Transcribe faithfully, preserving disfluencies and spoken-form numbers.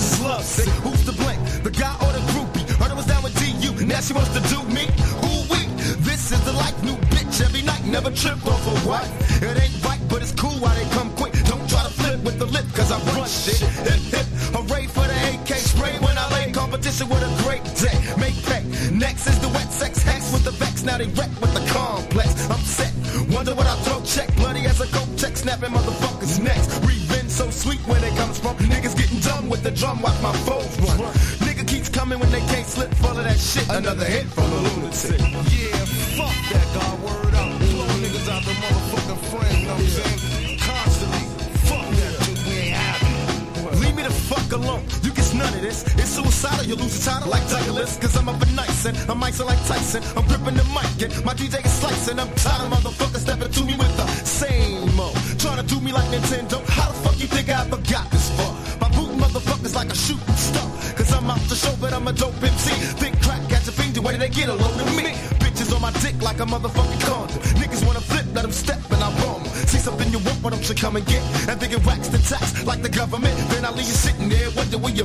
is love sick. Who's to blame? The guy or the groupie? Heard I was down with D U, now she wants to do me. Ooh wee, this is the life, new bitch every night, never trip off a wife. It ain't right, but it's cool while they come quick. Don't try to flip with the lip, cause I run shit. Hip hip, hooray for the A K spray when I lay competition with a great day. Make pay. Next is the wet sex hex with the vex. Now they wreck with the complex. I'm set. Wonder what I throw check. Bloody as a coat check. Snapping motherfuckers' necks. Revenge so sweet when it comes from niggas getting dumb with the drum. Watch my foes run. Nigga keeps coming when they can't slip. Full of that shit. Another hit from a lunatic. Yeah, fuck that, God. Word up. Blowing niggas out the motherfucking frame. You know what I'm saying? Constantly. Fuck that, dude. We ain't having it. Leave me the fuck alone. You get none of this. It's suicidal. You lose your title like Douglas. Cause I'm up a nice and I'm icy like Tyson. I'm gripping the mic and my D J is slicing. I'm tired of motherfuckers stepping to me with the same old. Trying to do me like Nintendo. How the fuck you think I forgot this for? My boot motherfuckers like a shooting star. Cause I'm out to show that I'm a dope M C. Think crack, catch a finger, where they get a load of me. Bitches on my dick like a motherfucking condom. Niggas wanna flip, let them step and I bomb. See something you want, what them should come and get. And thinking wax the tax like the government. Then I leave you sitting there, wonder where you